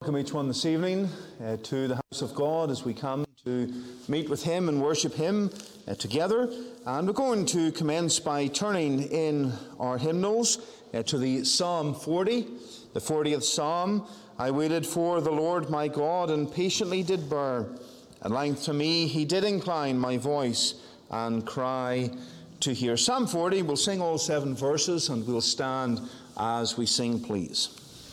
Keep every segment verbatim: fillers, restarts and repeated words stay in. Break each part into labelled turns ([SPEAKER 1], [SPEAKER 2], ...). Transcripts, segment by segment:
[SPEAKER 1] Welcome each one this evening uh, to the house of God as we come to meet with Him and worship Him uh, together. And we're going to commence by turning in our hymnals uh, to the Psalm forty, the fortieth Psalm. I waited for the Lord my God and patiently did bear. At length to me He did incline my voice and cry to hear. Psalm forty, we'll sing all seven verses and we'll stand as we sing, please.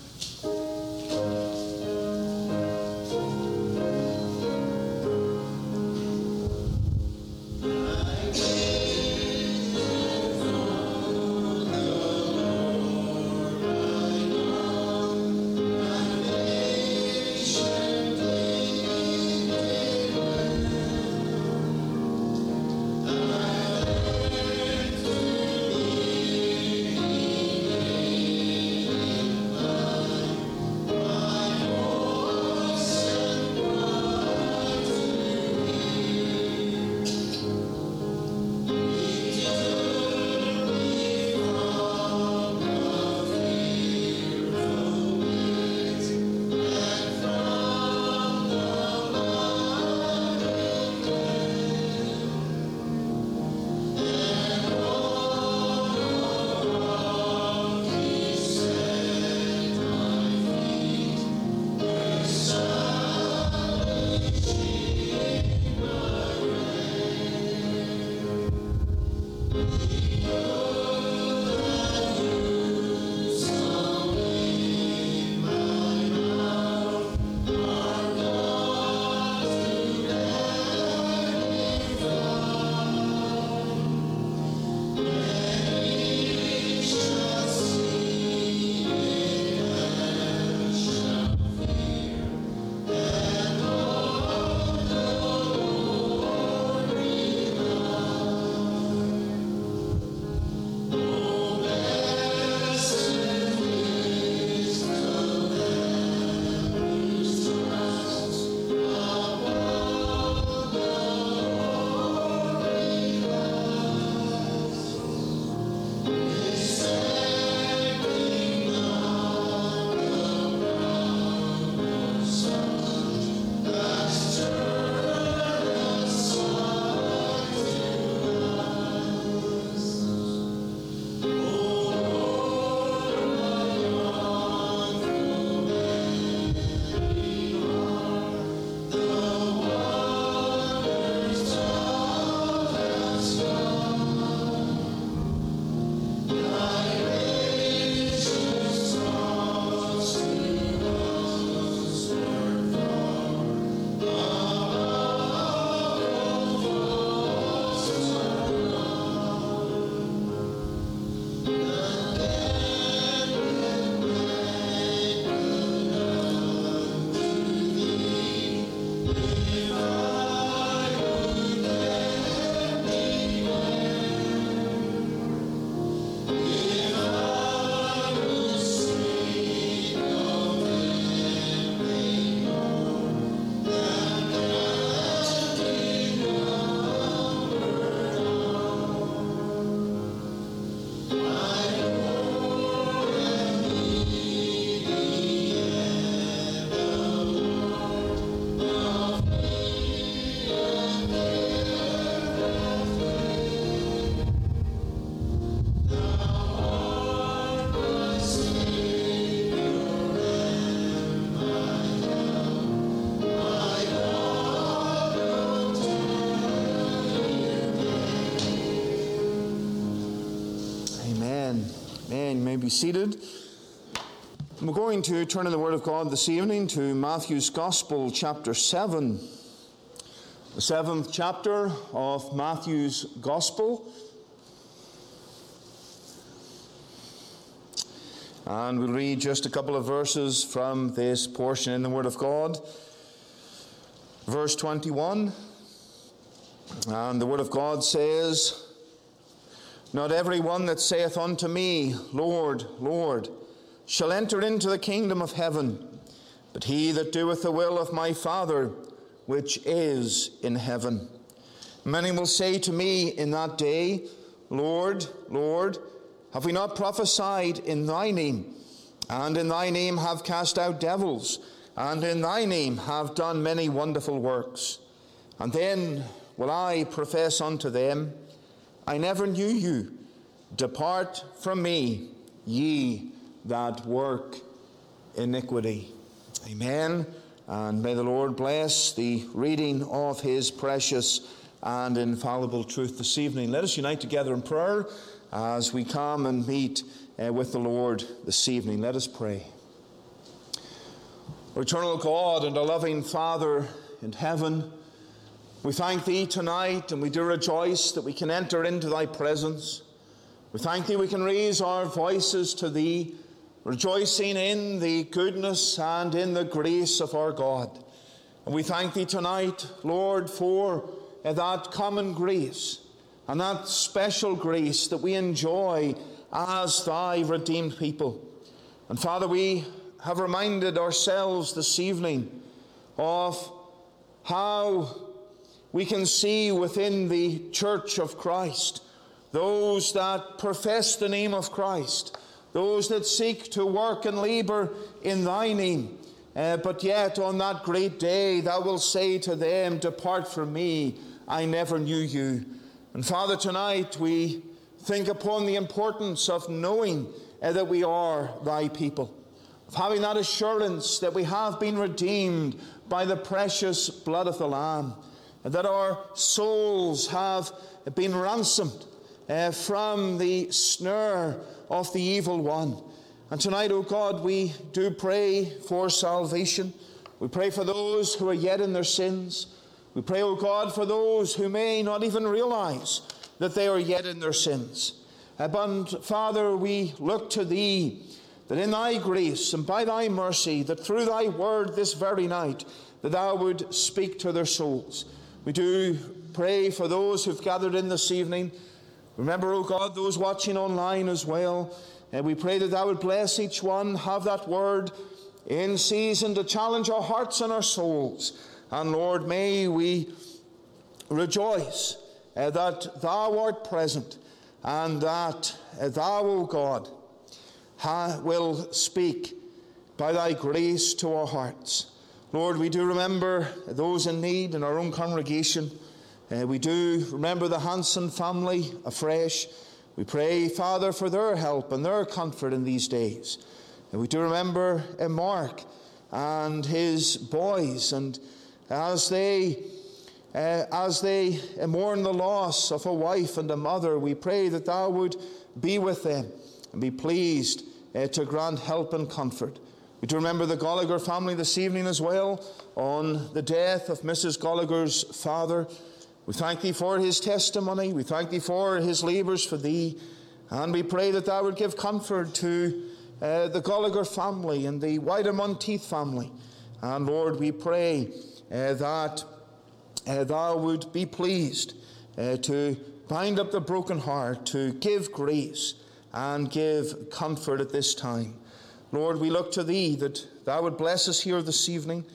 [SPEAKER 1] Be seated. We're going to turn in the Word of God this evening to Matthew's Gospel, chapter seven. The seventh chapter of Matthew's Gospel. And we'll read just a couple of verses from this portion in the Word of God. Verse twenty-one. And the Word of God says, "Not every one that saith unto me, Lord, Lord, shall enter into the kingdom of heaven, but he that doeth the will of my Father, which is in heaven. Many will say to me in that day, Lord, Lord, have we not prophesied in thy name? And in thy name have cast out devils, and in thy name have done many wonderful works. And then will I profess unto them, I never knew you. Depart from me, ye that work iniquity. Amen. And may the Lord bless the reading of his precious and infallible truth this evening. Let us unite together in prayer as we come and meet uh, with the Lord this evening. Let us pray. Our eternal God and our loving Father in heaven, we thank thee tonight, and we do rejoice that we can enter into thy presence. We thank thee we can raise our voices to thee, rejoicing in the goodness and in the grace of our God. And we thank thee tonight, Lord, for that common grace and that special grace that we enjoy as thy redeemed people. And Father, we have reminded ourselves this evening of how we can see within the Church of Christ those that profess the name of Christ, those that seek to work and labor in thy name. Uh, but yet on that great day thou wilt say to them, depart from me, I never knew you. And Father, tonight we think upon the importance of knowing uh, that we are thy people, of having that assurance that we have been redeemed by the precious blood of the Lamb, and that our souls have been ransomed uh, from the snare of the evil one. And tonight, O God, we do pray for salvation. We pray for those who are yet in their sins. We pray, O God, for those who may not even realize that they are yet in their sins. Uh, but Father, we look to thee, that in thy grace and by thy mercy, that through thy word this very night, that thou would speak to their souls. We do pray for those who've gathered in this evening. Remember, O God, those watching online as well. And we pray that thou would bless each one, have that word in season to challenge our hearts and our souls. And Lord, may we rejoice uh, that thou art present, and that uh, thou, O God, ha- will speak by thy grace to our hearts. Lord, we do remember those in need in our own congregation. Uh, we do remember the Hanson family afresh. We pray, Father, for their help and their comfort in these days. And we do remember uh, Mark and his boys, and as they uh, as they uh, mourn the loss of a wife and a mother, we pray that thou would be with them and be pleased uh, to grant help and comfort. We do remember the Gallagher family this evening as well, on the death of Missus Gallagher's father. We thank thee for his testimony. We thank thee for his labours for thee. And we pray that thou would give comfort to uh, the Gallagher family and the White-a-Monteith family. And Lord, we pray uh, that uh, thou would be pleased uh, to bind up the broken heart, to give grace and give comfort at this time. Lord, we look to thee that thou would bless us here this evening.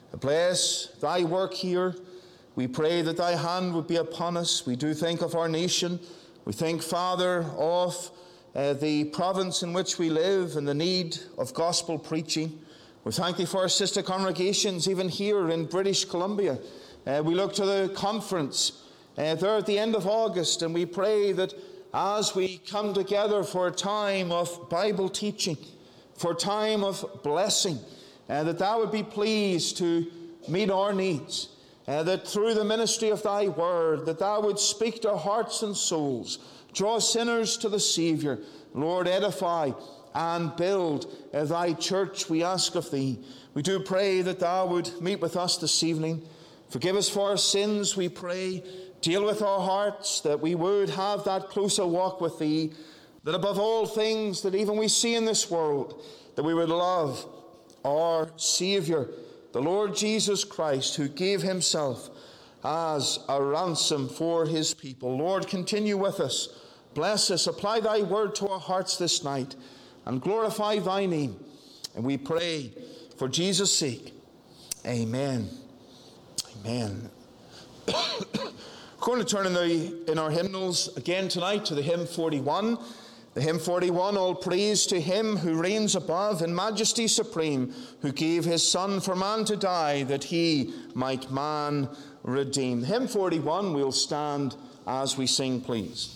[SPEAKER 1] Bless thy work here. We pray that thy hand would be upon us. We do think of our nation. We think, Father, of uh, the province in which we live and the need of gospel preaching. We thank thee for our sister congregations, even here in British Columbia. Uh, we look to the conference uh, there at the end of August, and we pray that as we come together for a time of Bible teaching, for a time of blessing, uh, that thou would be pleased to meet our needs. Uh, that through the ministry of thy word, that thou would speak to hearts and souls, draw sinners to the Saviour. Lord, edify and build uh, thy church, we ask of thee. We do pray that thou would meet with us this evening. Forgive us for our sins, we pray. Deal with our hearts, that we would have that closer walk with thee. That above all things that even we see in this world, that we would love our Saviour, the Lord Jesus Christ, who gave himself as a ransom for his people. Lord, continue with us. Bless us. Apply thy word to our hearts this night and glorify thy name. And we pray for Jesus' sake. Amen. Amen. We're going to turn in, the, in our hymnals again tonight to the hymn forty-one. The hymn forty-one, all praise to him who reigns above in majesty supreme, who gave his Son for man to die, that he might man redeem. Hymn forty-one, we'll stand as we sing, please.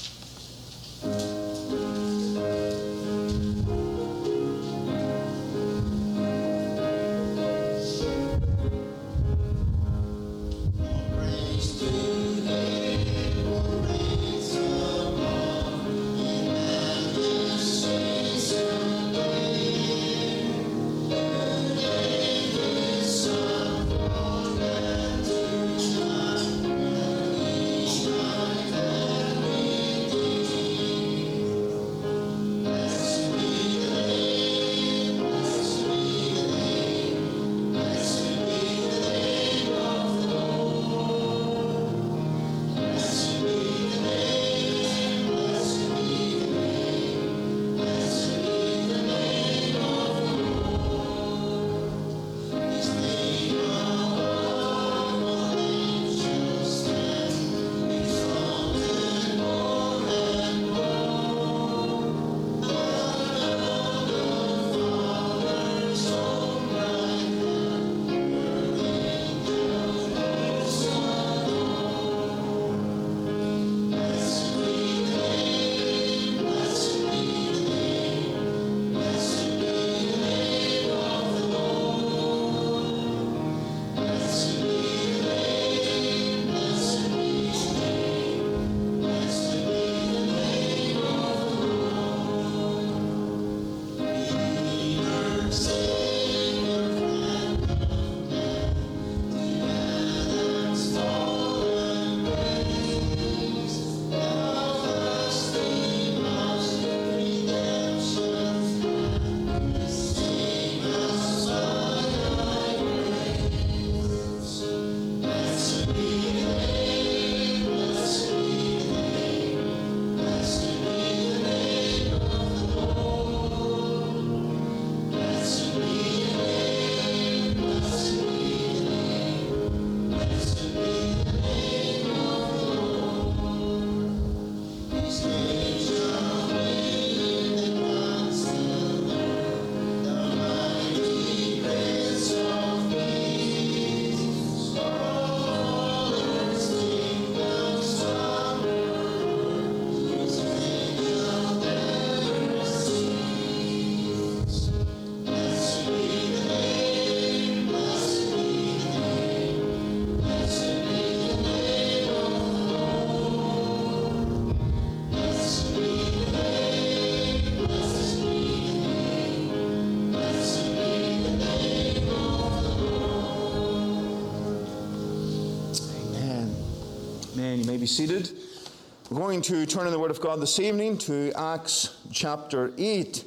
[SPEAKER 1] You may be seated. We're going to turn in the Word of God this evening to Acts chapter eight.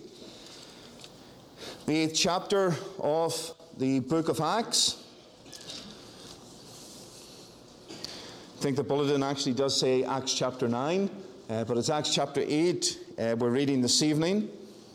[SPEAKER 1] The eighth chapter of the book of Acts. I think the bulletin actually does say Acts chapter nine, uh, but it's Acts chapter eight uh, we're reading this evening.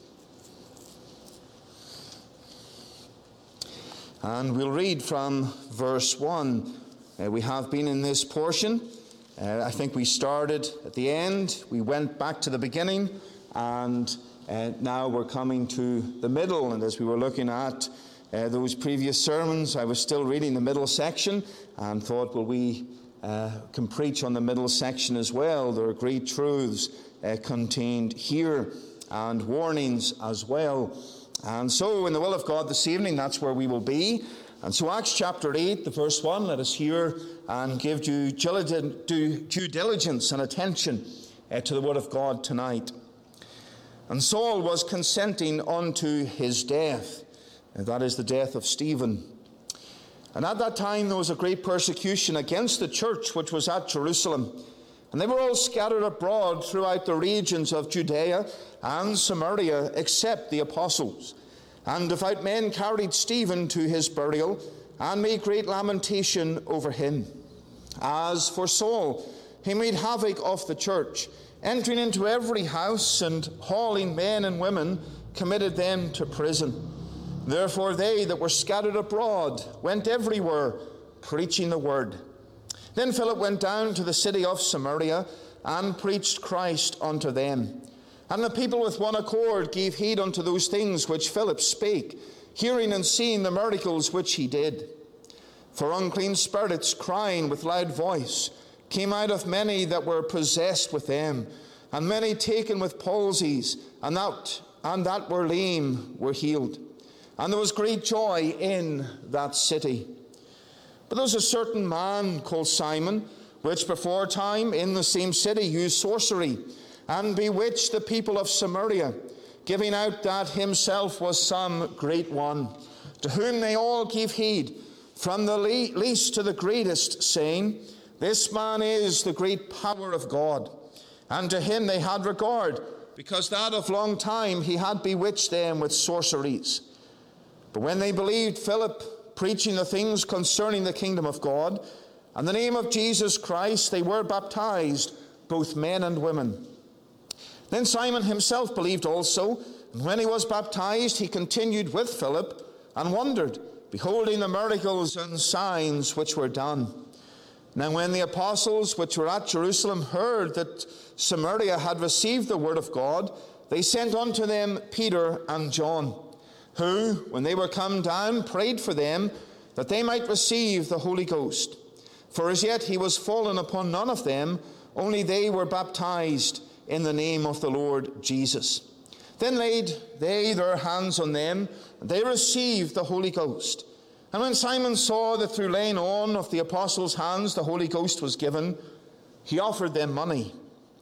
[SPEAKER 1] And we'll read from verse one. Uh, we have been in this portion. Uh, I think we started at the end, we went back to the beginning, and uh, now we're coming to the middle. And as we were looking at uh, those previous sermons, I was still reading the middle section and thought, well, we uh, can preach on the middle section as well. There are great truths uh, contained here and warnings as well. And so in the will of God this evening, that's where we will be. And so Acts chapter eight, the verse one, let us hear and give due diligence and attention uh, to the word of God tonight. And Saul was consenting unto his death, and that is the death of Stephen. And at that time there was a great persecution against the church which was at Jerusalem. And they were all scattered abroad throughout the regions of Judea and Samaria, except the apostles. And devout men carried Stephen to his burial, and made great lamentation over him. As for Saul, he made havoc of the church, entering into every house, and hauling men and women, committed them to prison. Therefore they that were scattered abroad went everywhere, preaching the word. Then Philip went down to the city of Samaria, and preached Christ unto them. And the people with one accord gave heed unto those things which Philip spake, hearing and seeing the miracles which he did. For unclean spirits, crying with loud voice, came out of many that were possessed with them, and many taken with palsies, and that, and that were lame were healed. And there was great joy in that city. But there was a certain man called Simon, which before time in the same city used sorcery, and bewitched the people of Samaria, giving out that himself was some great one, to whom they all gave heed, from the least to the greatest, saying, This man is the great power of God. And to him they had regard, because that of long time he had bewitched them with sorceries. But when they believed Philip, preaching the things concerning the kingdom of God, and the name of Jesus Christ, they were baptized, both men and women. Then Simon himself believed also, and when he was baptized, he continued with Philip, and wondered, beholding the miracles and signs which were done. Now when the apostles which were at Jerusalem heard that Samaria had received the word of God, they sent unto them Peter and John, who, when they were come down, prayed for them, that they might receive the Holy Ghost. For as yet he was fallen upon none of them, only they were baptized in the name of the Lord Jesus. Then laid they their hands on them, and they received the Holy Ghost. And when Simon saw that through laying on of the apostles' hands the Holy Ghost was given, he offered them money,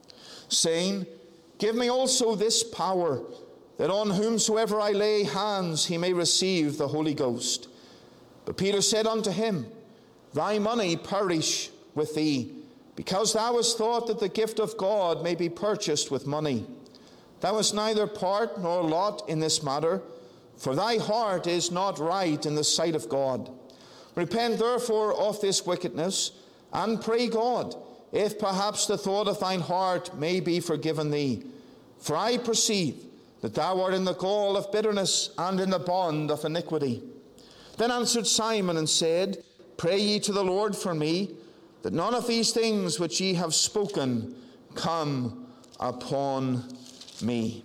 [SPEAKER 1] saying, Give me also this power, that on whomsoever I lay hands he may receive the Holy Ghost. But Peter said unto him, Thy money perish with thee, because thou hast thought that the gift of God may be purchased with money. Thou hast neither part nor lot in this matter, for thy heart is not right in the sight of God. Repent therefore of this wickedness, and pray God, if perhaps the thought of thine heart may be forgiven thee. For I perceive that thou art in the gall of bitterness and in the bond of iniquity. Then answered Simon and said, Pray ye to the Lord for me, that none of these things which ye have spoken come upon me.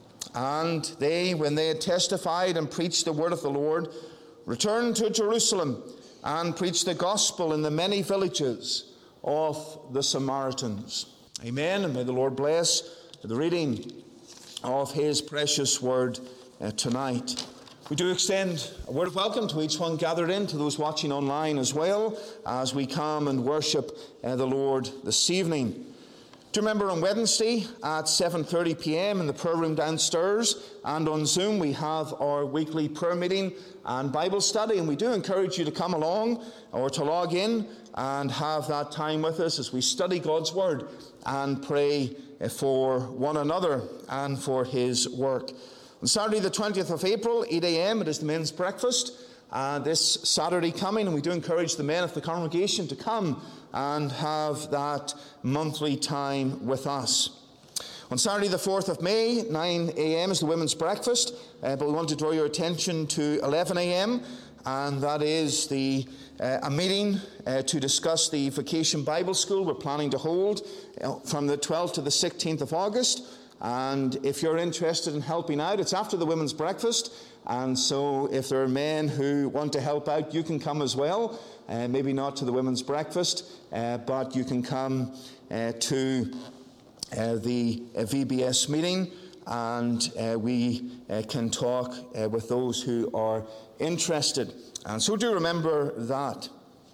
[SPEAKER 1] And they, when they had testified and preached the word of the Lord, returned to Jerusalem and preached the gospel in the many villages of the Samaritans. Amen. And may the Lord bless the reading of his precious word uh, tonight. We do extend a word of welcome to each one gathered in, to those watching online as well, as we come and worship uh, the Lord this evening. Do remember on Wednesday at seven thirty p.m. in the prayer room downstairs, and on Zoom we have our weekly prayer meeting and Bible study, and we do encourage you to come along or to log in and have that time with us as we study God's Word and pray for one another and for His work. On Saturday the twentieth of April, eight a.m., it is the men's breakfast. Uh, this Saturday coming, and we do encourage the men of the congregation to come and have that monthly time with us. On Saturday the fourth of May, nine a.m. is the women's breakfast, uh, but we want to draw your attention to eleven a.m., and that is the uh, a meeting uh, to discuss the Vacation Bible School we're planning to hold uh, from the twelfth to the sixteenth of August. And if you're interested in helping out, it's after the women's breakfast. And so if there are men who want to help out, you can come as well. Uh, maybe not to the women's breakfast, uh, but you can come uh, to uh, the uh, V B S meeting, and uh, we uh, can talk uh, with those who are interested. And so do remember that.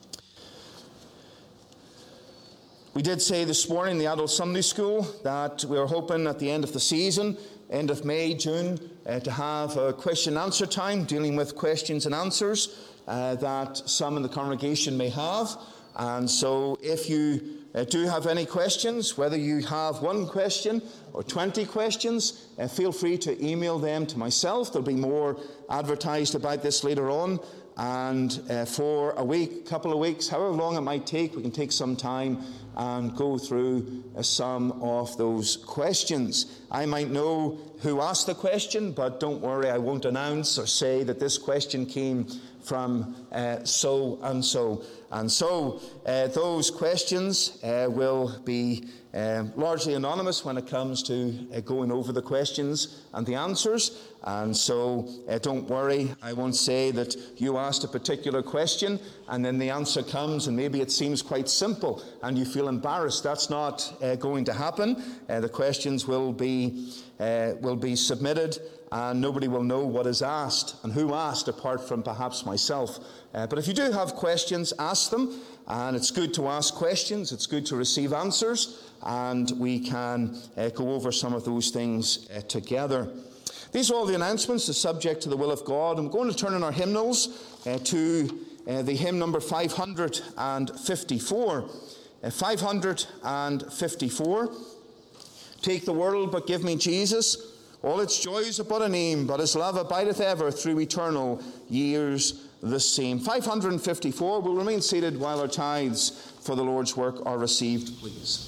[SPEAKER 1] We did say this morning in the Adult Sunday School that we are hoping at the end of the season, end of May, June, uh, to have a question and answer time dealing with questions and answers uh, that some in the congregation may have. And so if you uh, do have any questions, whether you have one question or twenty questions, uh, feel free to email them to myself. There'll be more advertised about this later on. And uh, for a week, couple of weeks, however long it might take, we can take some time and go through uh, some of those questions. I might know who asked the question, but don't worry, I won't announce or say that this question came from uh, so and so. And so uh, those questions uh, will be um, largely anonymous when it comes to uh, going over the questions and the answers. And so uh, don't worry, I won't say that you asked a particular question and then the answer comes and maybe it seems quite simple and you feel embarrassed. That's not uh, going to happen. Uh, the questions will be, uh, will be submitted and nobody will know what is asked and who asked apart from perhaps myself. Uh, but if you do have questions, ask them. And it's good to ask questions. It's good to receive answers. And we can uh, go over some of those things uh, together. These are all the announcements, the subject to the will of God. I'm going to turn in our hymnals uh, to uh, the hymn number five hundred fifty-four. Uh, five hundred fifty-four. Take the world, but give me Jesus. All its joys are but a name, but his love abideth ever through eternal years the same. five hundred fifty-four. We'll remain seated while our tithes for the Lord's work are received, please.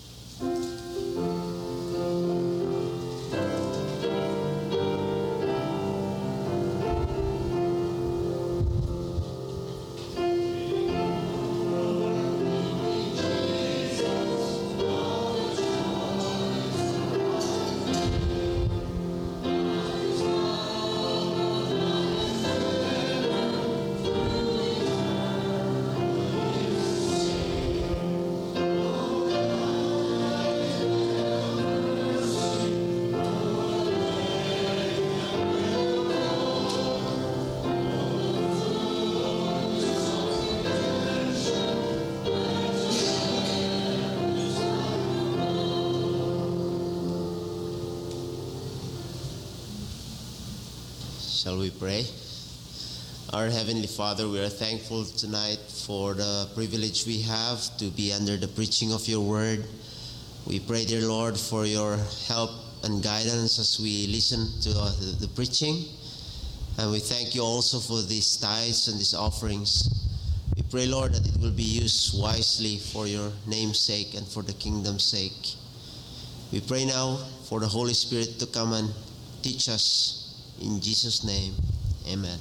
[SPEAKER 2] Shall we pray? Our Heavenly Father, we are thankful tonight for the privilege we have to be under the preaching of your word. We pray, dear Lord, for your help and guidance as we listen to the, the preaching. And we thank you also for these tithes and these offerings. We pray, Lord, that it will be used wisely for your name's sake and for the kingdom's sake. We pray now for the Holy Spirit to come and teach us. In Jesus' name, amen.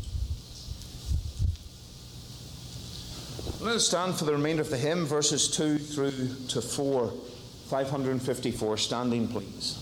[SPEAKER 1] Let us stand for the remainder of the hymn, verses two through to four. five hundred fifty-four, standing please.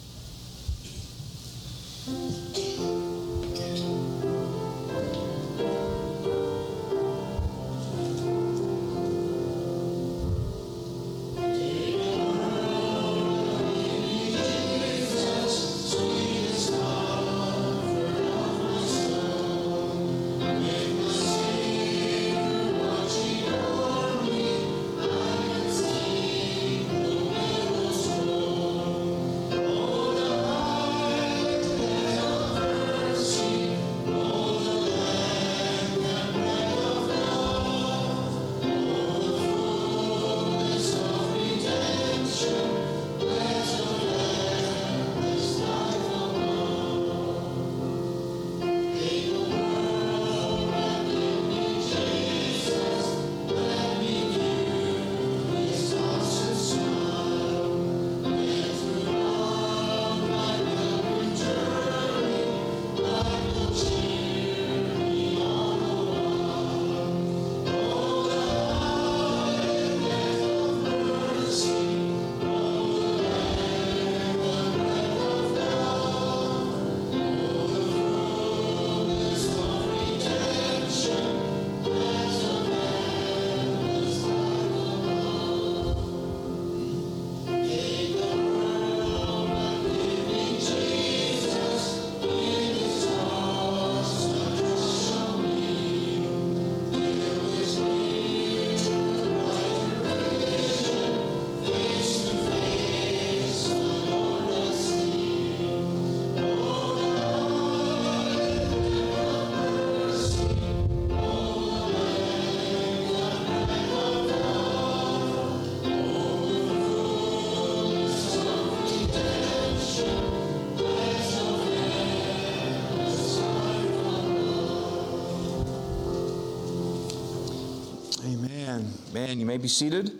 [SPEAKER 1] Amen. You may be seated.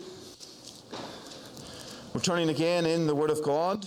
[SPEAKER 1] We're turning again in the Word of God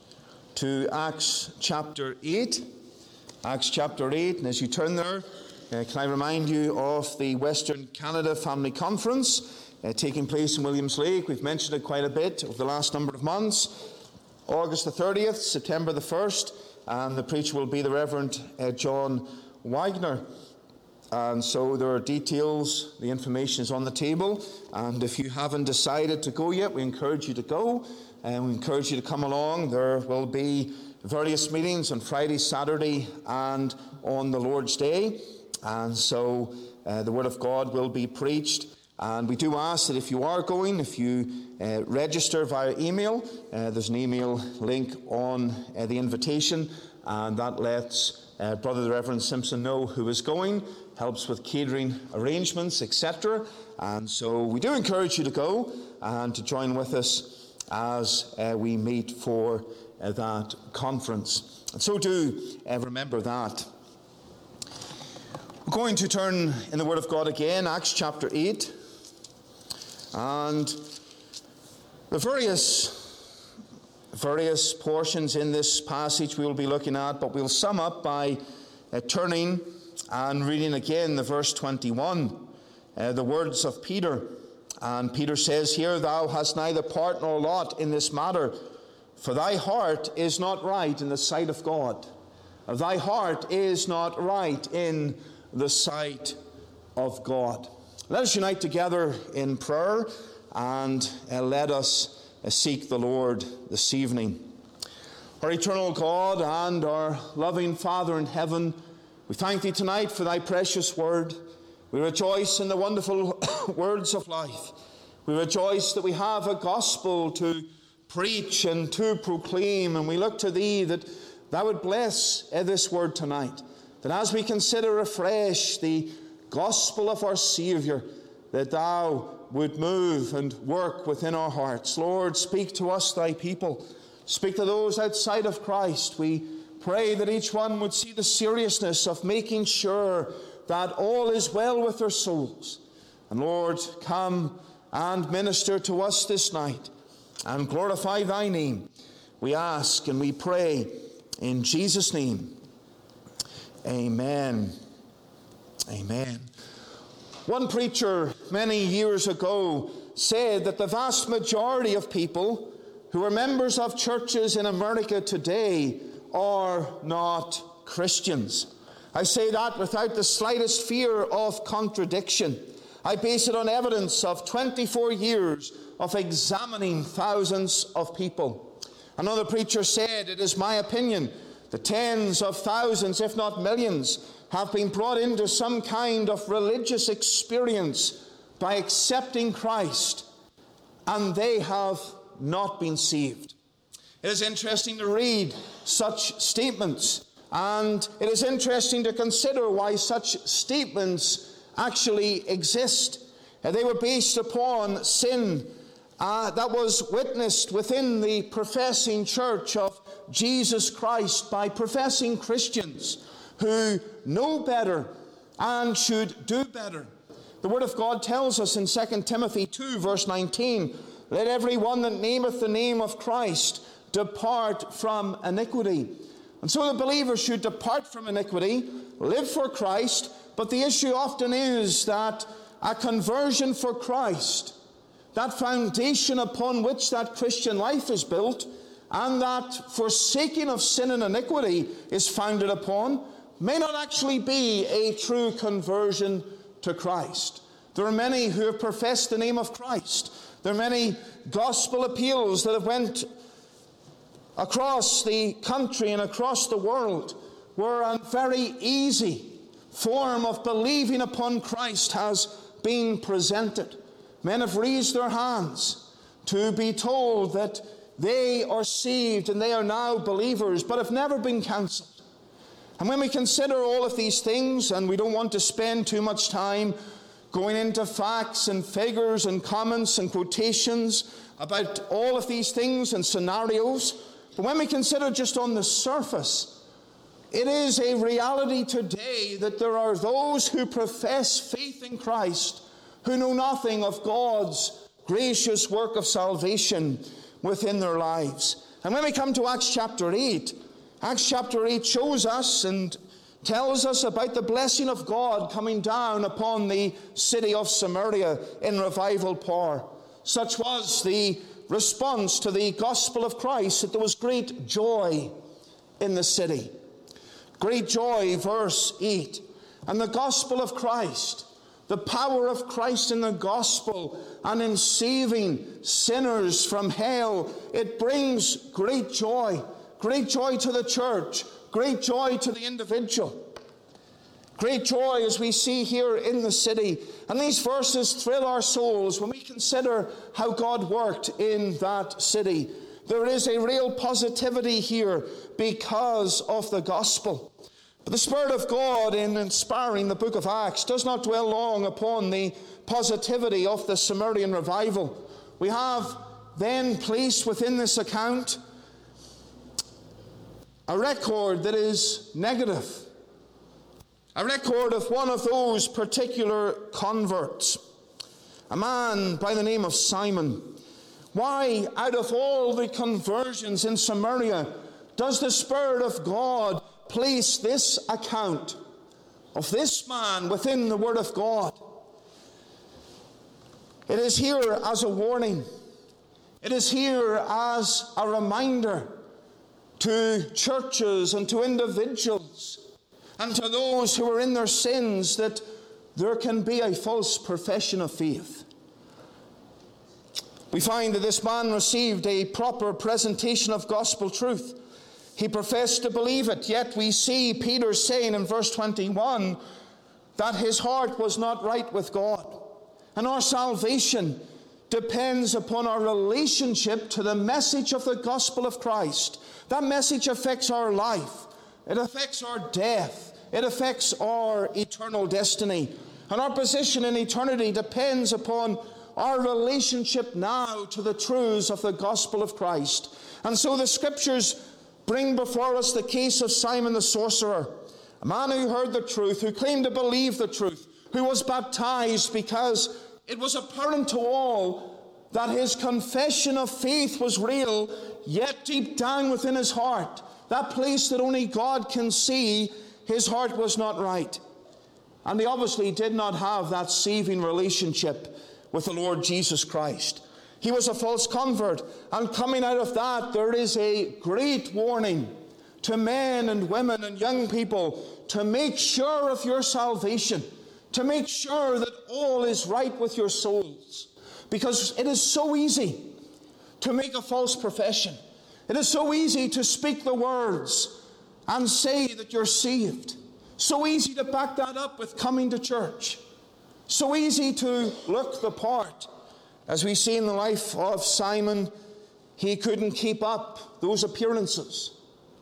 [SPEAKER 1] to Acts chapter eight. Acts chapter eight, and as you turn there, Uh, can I remind you of the Western Canada Family Conference uh, taking place in Williams Lake? We've mentioned it quite a bit over the last number of months. August the thirtieth, September the first, and the preacher will be the Reverend uh, John Wagner. And so there are details, the information is on the table, and if you haven't decided to go yet, we encourage you to go, and we encourage you to come along. There will be various meetings on Friday, Saturday, and on the Lord's Day, and so uh, the Word of God will be preached. And we do ask that if you are going, if you uh, register via email, uh, there's an email link on uh, the invitation, and that lets uh, Brother the Reverend Simpson know who is going, helps with catering arrangements, et cetera. And so we do encourage you to go and to join with us as uh, we meet for uh, that conference. And so do uh, remember that. We're going to turn in the Word of God again, Acts chapter eight. And the various, various portions in this passage we will be looking at, but we'll sum up by uh, turning and reading again the verse twenty-one, uh, the words of Peter. And Peter says here, "Thou hast neither part nor lot in this matter, for thy heart is not right in the sight of God." Thy heart is not right in the sight of God. Let us unite together in prayer, and uh, let us uh, seek the Lord this evening. Our eternal God and our loving Father in heaven, we thank Thee tonight for Thy precious word. We rejoice in the wonderful words of life. We rejoice that we have a gospel to preach and to proclaim, and we look to Thee that Thou would bless uh, this word tonight, that as we consider afresh the gospel of our Savior, that Thou would move and work within our hearts. Lord, speak to us, Thy people. Speak to those outside of Christ. We pray that each one would see the seriousness of making sure that all is well with their souls. And Lord, come and minister to us this night and glorify Thy name. We ask and we pray in Jesus' name. Amen. Amen. One preacher many years ago said that the vast majority of people who are members of churches in America today are not Christians. I say that without the slightest fear of contradiction. I base it on evidence of twenty-four years of examining thousands of people. Another preacher said, "It is my opinion that tens of thousands, if not millions, have been brought into some kind of religious experience by accepting Christ, and they have not been saved." It is interesting to read such statements, and it is interesting to consider why such statements actually exist. They were based upon sin uh, that was witnessed within the professing church of Jesus Christ by professing Christians who know better and should do better. The Word of God tells us in Second Timothy two, verse nineteen, "Let every one that nameth the name of Christ depart from iniquity." And so the believer should depart from iniquity, live for Christ, but the issue often is that a conversion for Christ, that foundation upon which that Christian life is built, and that forsaking of sin and iniquity is founded upon, may not actually be a true conversion to Christ. There are many who have professed the name of Christ. There are many gospel appeals that have went across the country and across the world where a very easy form of believing upon Christ has been presented. Men have raised their hands to be told that they are saved and they are now believers, but have never been cancelled. And when we consider all of these things, and we don't want to spend too much time going into facts and figures and comments and quotations about all of these things and scenarios, but when we consider just on the surface, it is a reality today that there are those who profess faith in Christ who know nothing of God's gracious work of salvation within their lives. And when we come to Acts chapter eight, Acts chapter eight shows us and tells us about the blessing of God coming down upon the city of Samaria in revival power. Such was the response to the gospel of Christ that there was great joy in the city. Great joy, verse eight. And the gospel of Christ, the power of Christ in the gospel and in saving sinners from hell, it brings great joy. Great joy to the church. Great joy to the individual. Great joy as we see here in the city. And these verses thrill our souls when we consider how God worked in that city. There is a real positivity here because of the gospel. But the Spirit of God, in inspiring the book of Acts, does not dwell long upon the positivity of the Samaritan revival. We have then placed within this account a record that is negative. A record of one of those particular converts. A man by the name of Simon. Why, out of all the conversions in Samaria, does the Spirit of God place this account of this man within the Word of God? It is here as a warning. It is here as a reminder to churches and to individuals and to those who are in their sins that there can be a false profession of faith. We find that this man received a proper presentation of gospel truth. He professed to believe it, yet we see Peter saying in verse twenty-one that his heart was not right with God. And our salvation depends upon our relationship to the message of the gospel of Christ. That message affects our life. It affects our death. It affects our eternal destiny. And our position in eternity depends upon our relationship now to the truths of the gospel of Christ. And so the scriptures bring before us the case of Simon the sorcerer, a man who heard the truth, who claimed to believe the truth, who was baptized because it was apparent to all that his confession of faith was real, yet deep down within his heart, that place that only God can see, his heart was not right. And he obviously did not have that saving relationship with the Lord Jesus Christ. He was a false convert. And coming out of that, there is a great warning to men and women and young people to make sure of your salvation, to make sure that all is right with your souls. Because it is so easy to make a false profession. It is so easy to speak the words and say that you're saved. So easy to back that up with coming to church. So easy to look the part. As we see in the life of Simon, he couldn't keep up those appearances.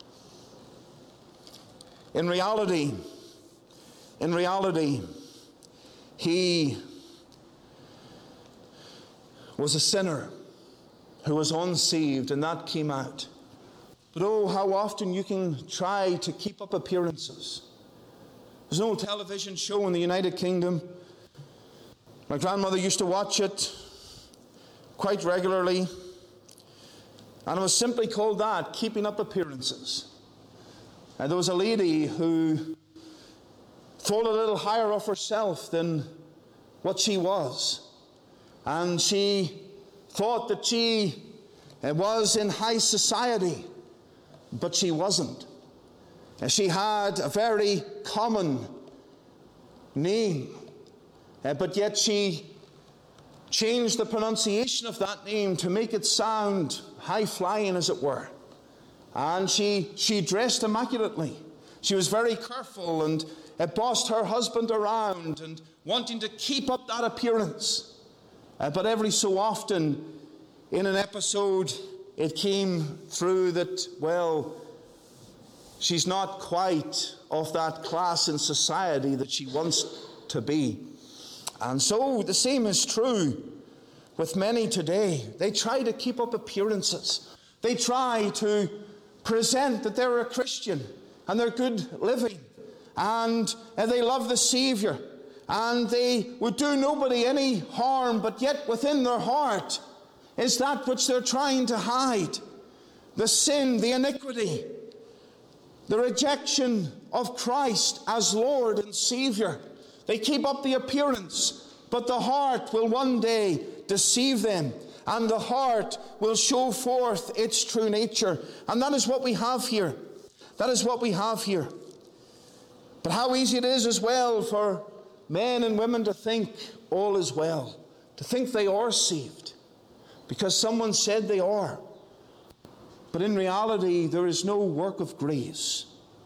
[SPEAKER 1] In reality, in reality, he was a sinner who was unsaved, and that came out. But oh, how often you can try to keep up appearances. There's no television show in the United Kingdom. My grandmother used to watch it quite regularly, and it was simply called that, keeping up appearances. And there was a lady who thought a little higher of herself than what she was, and she thought that she was in high society, but she wasn't. She had a very common name, but yet she changed the pronunciation of that name to make it sound high-flying, as it were. And she, she dressed immaculately. She was very careful and it bossed her husband around and wanting to keep up that appearance. Uh, but every so often, in an episode, it came through that, well, she's not quite of that class in society that she wants to be. And so the same is true with many today. They try to keep up appearances. They try to present that they're a Christian and they're good living and they love the Savior and they would do nobody any harm, but yet within their heart is that which they're trying to hide. The sin, the iniquity, the rejection of Christ as Lord and Savior. They keep up the appearance, but the heart will one day deceive them, and the heart will show forth its true nature. And that is what we have here. That is what we have here. But how easy it is as well for men and women to think all is well, to think they are saved because someone said they are. But in reality, there is no work of grace.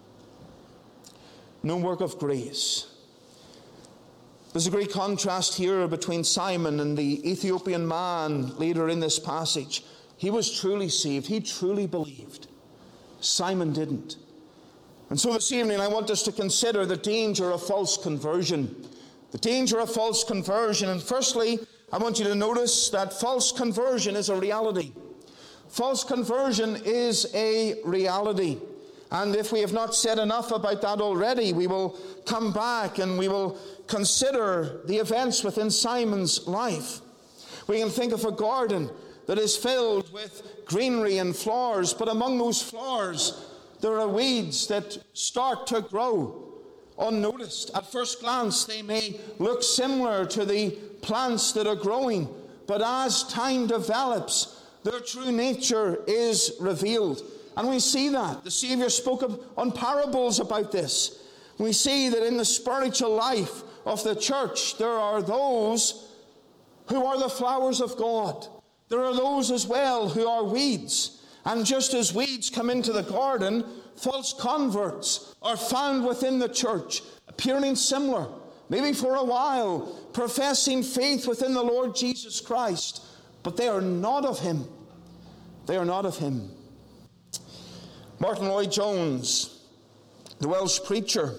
[SPEAKER 1] No work of grace. There's a great contrast here between Simon and the Ethiopian man later in this passage. He was truly saved. He truly believed. Simon didn't. And so this evening I want us to consider the danger of false conversion. The danger of false conversion. And firstly, I want you to notice that false conversion is a reality. False conversion is a reality. And if we have not said enough about that already, we will come back and we will consider the events within Simon's life. We can think of a garden that is filled with greenery and flowers, but among those flowers there are weeds that start to grow unnoticed. At first glance they may look similar to the plants that are growing, but as time develops, their true nature is revealed. And we see that. The Savior spoke of, on parables about this. We see that in the spiritual life of the church, there are those who are the flowers of God. There are those as well who are weeds. And just as weeds come into the garden, false converts are found within the church, appearing similar, maybe for a while, professing faith within the Lord Jesus Christ, but they are not of him. They are not of him. Martin Lloyd-Jones, the Welsh preacher,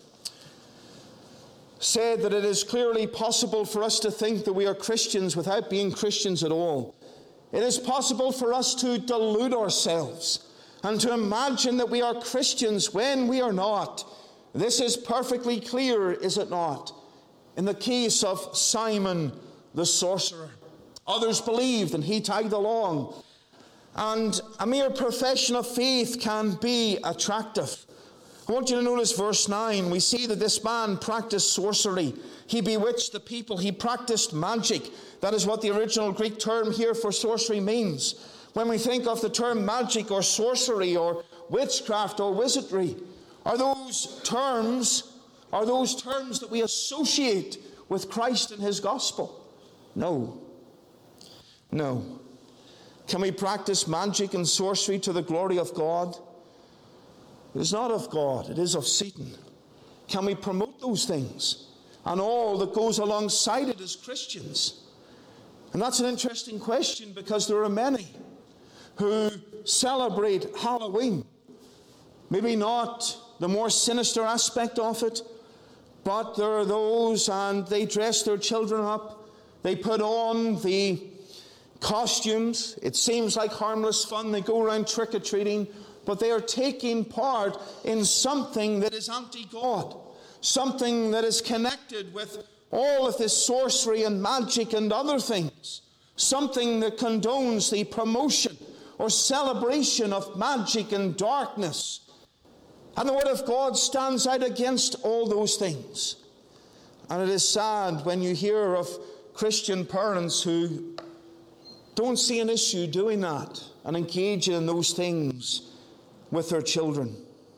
[SPEAKER 1] said that it is clearly possible for us to think that we are Christians without being Christians at all. It is possible for us to delude ourselves and to imagine that we are Christians when we are not. This is perfectly clear, is it not? In the case of Simon the sorcerer. Others believed and he tagged along. And a mere profession of faith can be attractive. I want you to notice verse nine. We see that this man practiced sorcery. He bewitched the people. He practiced magic. That is what the original Greek term here for sorcery means. When we think of the term magic or sorcery or witchcraft or wizardry, are those terms, are those terms that we associate with Christ and his gospel? No. No. Can we practice magic and sorcery to the glory of God? It is not of God, it is of Satan. Can we promote those things and all that goes alongside it as Christians? And that's an interesting question, because there are many who celebrate Halloween. Maybe not the more sinister aspect of it, but there are those, and they dress their children up. They put on the costumes. It seems like harmless fun. They go around trick-or-treating, but they are taking part in something that is anti-God, something that is connected with all of this sorcery and magic and other things, something that condones the promotion or celebration of magic and darkness. And the Word of God stands out against all those things. And it is sad when you hear of Christian parents who don't see an issue doing that and engaging in those things with their children.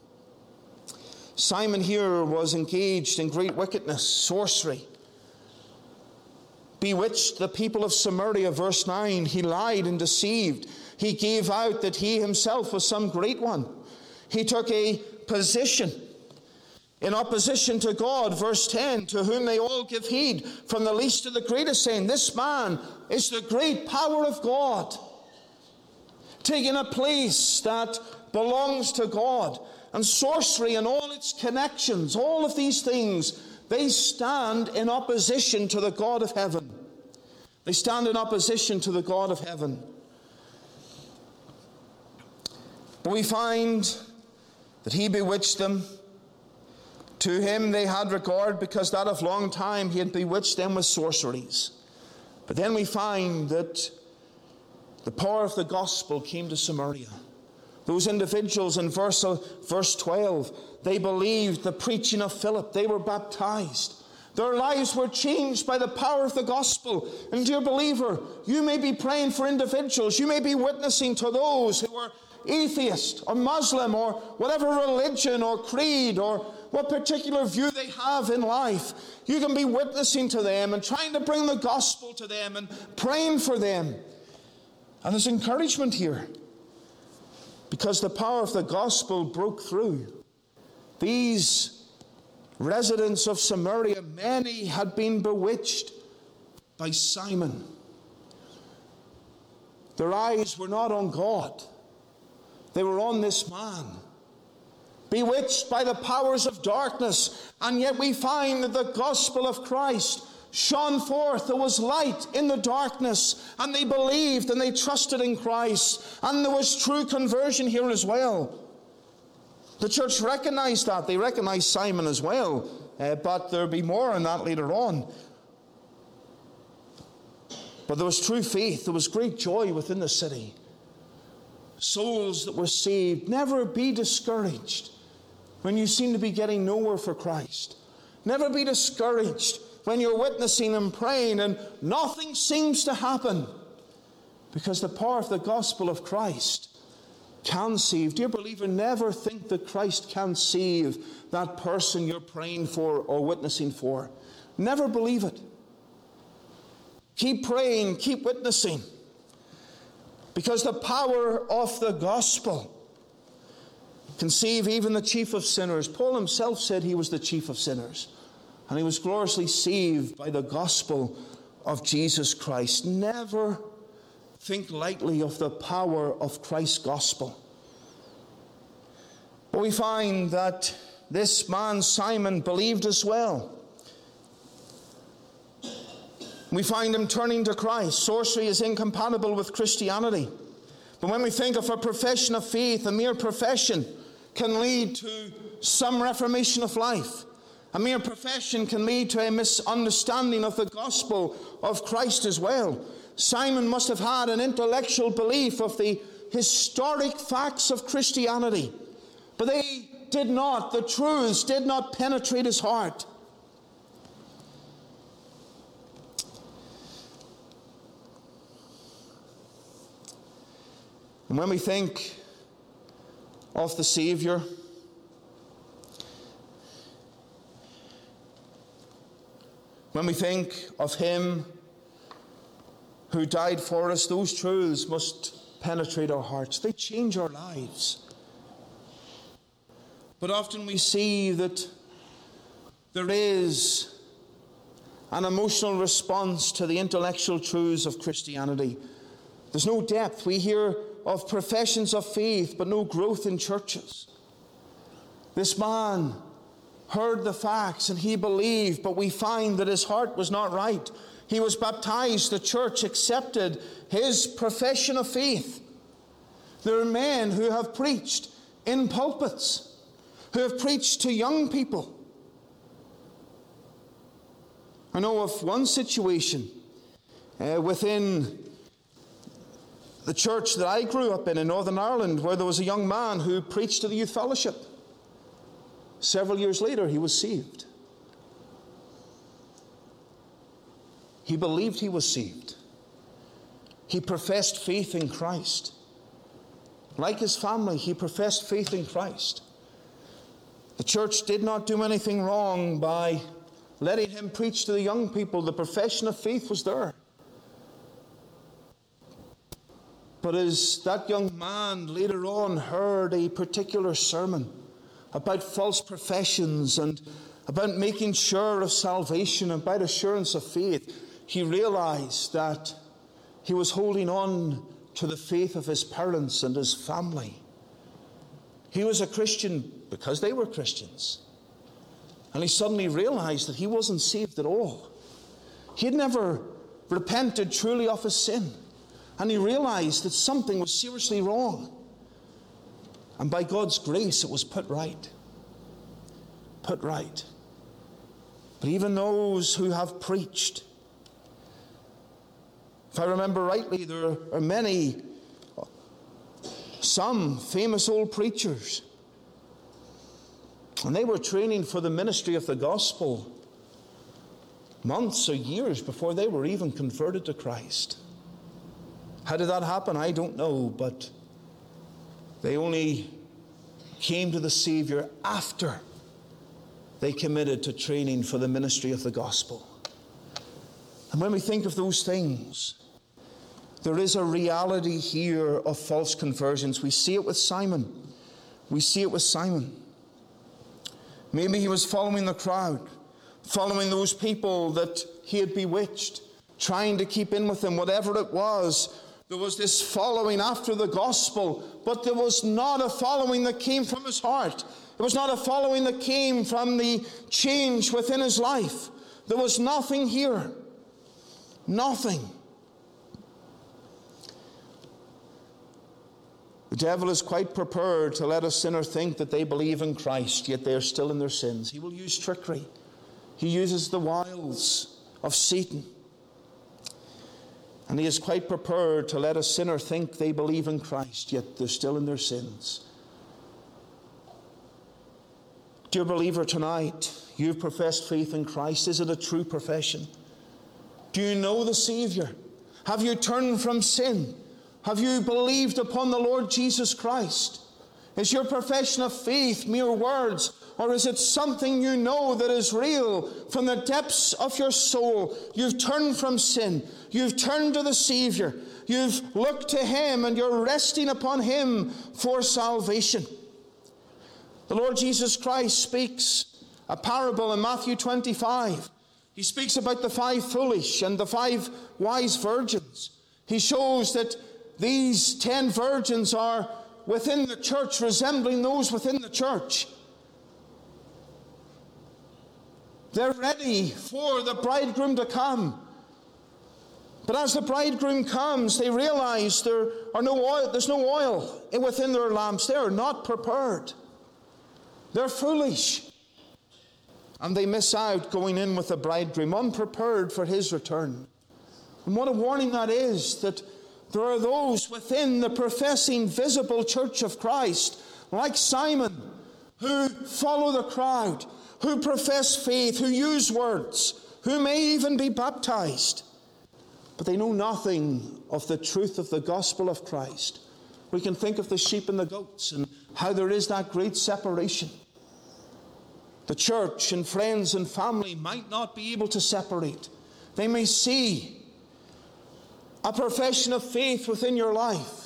[SPEAKER 1] Simon here was engaged in great wickedness, sorcery. Bewitched the people of Samaria, verse nine. He lied and deceived. He gave out that he himself was some great one. He took a position in opposition to God, verse ten, to whom they all give heed, from the least to the greatest, saying, this man is the great power of God. Taking a place that belongs to God. And sorcery and all its connections, all of these things, they stand in opposition to the God of heaven. They stand in opposition to the God of heaven. But we find that he bewitched them. To him they had regard, because that of long time he had bewitched them with sorceries. But then we find that the power of the gospel came to Samaria. Those individuals in verse, uh, verse twelve, they believed the preaching of Philip. They were baptized. Their lives were changed by the power of the gospel. And dear believer, you may be praying for individuals. You may be witnessing to those who are atheist or Muslim or whatever religion or creed or what particular view they have in life. You can be witnessing to them and trying to bring the gospel to them and praying for them. And there's encouragement here, because the power of the gospel broke through. These residents of Samaria, many had been bewitched by Simon. Their eyes were not on God. They were on this man, bewitched by the powers of darkness. And yet we find that the gospel of Christ shone forth. There was light in the darkness, and they believed and they trusted in Christ. And there was true conversion here as well. The church recognized that. They recognized Simon as well. Uh, but there'll be more on that later on. But there was true faith. There was great joy within the city. Souls that were saved. Never be discouraged when you seem to be getting nowhere for Christ. Never be discouraged when you're witnessing and praying and nothing seems to happen, because the power of the gospel of Christ can save. Dear believer, never think that Christ can save that person you're praying for or witnessing for. Never believe it. Keep praying, keep witnessing, because the power of the gospel can save even the chief of sinners. Paul himself said he was the chief of sinners, and he was gloriously saved by the gospel of Jesus Christ. Never think lightly of the power of Christ's gospel. But we find that this man Simon believed as well. We find him turning to Christ. Sorcery is incompatible with Christianity. But when we think of a profession of faith, a mere profession can lead to some reformation of life. A mere profession can lead to a misunderstanding of the gospel of Christ as well. Simon must have had an intellectual belief of the historic facts of Christianity, but they did not, the truths did not penetrate his heart. And when we think of the Savior, when we think of him who died for us, those truths must penetrate our hearts. They change our lives. But often we see that there is an emotional response to the intellectual truths of Christianity. There's no depth. We hear of professions of faith, but no growth in churches. This man heard the facts and he believed, but we find that his heart was not right. He was baptized. The church accepted his profession of faith. There are men who have preached in pulpits, who have preached to young people. I know of one situation uh, within the church that I grew up in in Northern Ireland, where there was a young man who preached to the youth fellowship. Several years later, he was saved. He believed he was saved. He professed faith in Christ. Like his family, he professed faith in Christ. The church did not do anything wrong by letting him preach to the young people. The profession of faith was there. But as that young man later on heard a particular sermon about false professions and about making sure of salvation, about assurance of faith, he realized that he was holding on to the faith of his parents and his family. He was a Christian because they were Christians. And he suddenly realized that he wasn't saved at all. He had never repented truly of his sin. And he realized that something was seriously wrong. And by God's grace, it was put right. Put right. But even those who have preached, if I remember rightly, there are many some famous old preachers. And they were training for the ministry of the gospel months or years before they were even converted to Christ. How did that happen? I don't know, but they only came to the Savior after they committed to training for the ministry of the gospel. And when we think of those things, there is a reality here of false conversions. We see it with Simon. We see it with Simon. Maybe he was following the crowd, following those people that he had bewitched, trying to keep in with them, whatever it was. There was this following after the gospel, but there was not a following that came from his heart. It was not a following that came from the change within his life. There was nothing here. Nothing. The devil is quite prepared to let a sinner think that they believe in Christ, yet they are still in their sins. He will use trickery. He uses the wiles of Satan. And he is quite prepared to let a sinner think they believe in Christ, yet they're still in their sins. Dear believer, tonight, you've professed faith in Christ. Is it a true profession? Do you know the Savior? Have you turned from sin? Have you believed upon the Lord Jesus Christ? Is your profession of faith mere words, or is it something you know that is real from the depths of your soul? You've turned from sin. You've turned to the Savior. You've looked to Him, and you're resting upon Him for salvation. The Lord Jesus Christ speaks a parable in Matthew twenty-five. He speaks about the five foolish and the five wise virgins. He shows that these ten virgins are within the church, resembling those within the church. They're ready for the bridegroom to come. But as the bridegroom comes, they realize there are no oil, there's no oil within their lamps. They are not prepared. They're foolish. And they miss out going in with the bridegroom, unprepared for his return. And what a warning that is, that there are those within the professing visible church of Christ, like Simon, who follow the crowd, who profess faith, who use words, who may even be baptized. But they know nothing of the truth of the gospel of Christ. We can think of the sheep and the goats and how there is that great separation. The church and friends and family might not be able to separate. They may see a profession of faith within your life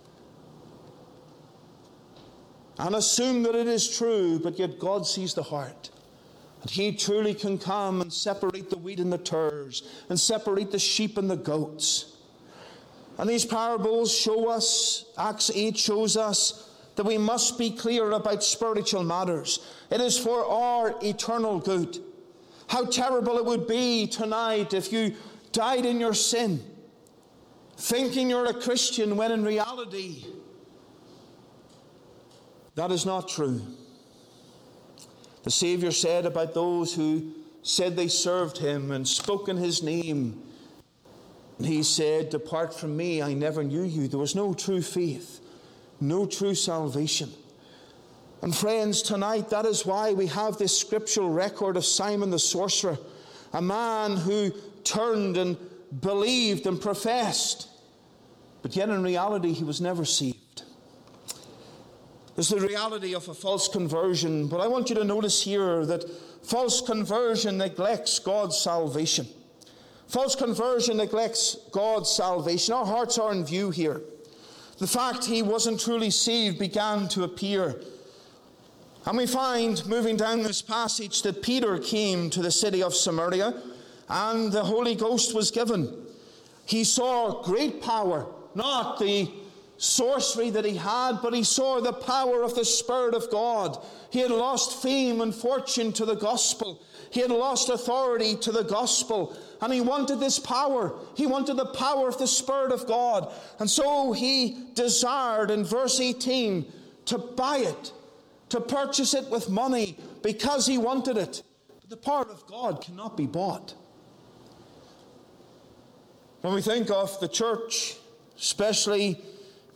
[SPEAKER 1] and assume that it is true, but yet God sees the heart. And He truly can come and separate the wheat and the tares, and separate the sheep and the goats. And these parables show us, Acts eight shows us, that we must be clear about spiritual matters. It is for our eternal good. How terrible it would be tonight if you died in your sin, thinking you're a Christian, when in reality that is not true. The Savior said about those who said they served Him and spoke in His name, He said, "Depart from me, I never knew you." There was no true faith, no true salvation. And friends, tonight, that is why we have this scriptural record of Simon the sorcerer, a man who turned and believed and professed, but yet in reality he was never saved. There's the reality of a false conversion, but I want you to notice here that false conversion neglects God's salvation. False conversion neglects God's salvation. Our hearts are in view here. The fact he wasn't truly saved began to appear. And we find, moving down this passage, that Peter came to the city of Samaria and the Holy Ghost was given. He saw great power, not the sorcery that he had, but he saw the power of the Spirit of God. He had lost fame and fortune to the gospel. He had lost authority to the gospel. And he wanted this power. He wanted the power of the Spirit of God. And so he desired, in verse eighteen, to buy it, to purchase it with money, because he wanted it. But the power of God cannot be bought. When we think of the church, especially